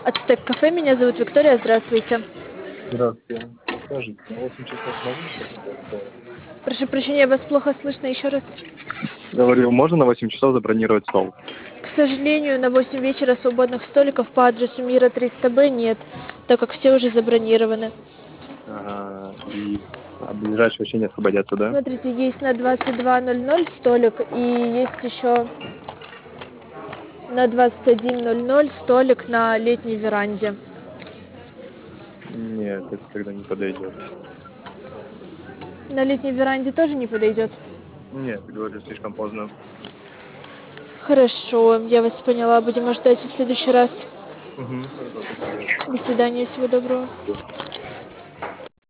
Ацтек кафе, меня зовут Виктория, здравствуйте. Здравствуйте. Скажите, на 8 часов можно забронировать стол? Прошу прощения, вас плохо слышно еще раз. Говорю, можно на 8 часов забронировать стол? К сожалению, на 8 вечера свободных столиков по адресу Мира 300Б нет, так как все уже забронированы. Ага, и ближайшие вообще не освободятся, да? Смотрите, есть на 22:00 столик и есть еще на 21:00 столик на летней веранде. Нет, это тогда не подойдет. На летней веранде тоже не подойдет. Нет, говорю, слишком поздно. Хорошо, я вас поняла, будем ждать в следующий раз. Угу, хорошо, спасибо. До свидания, всего доброго.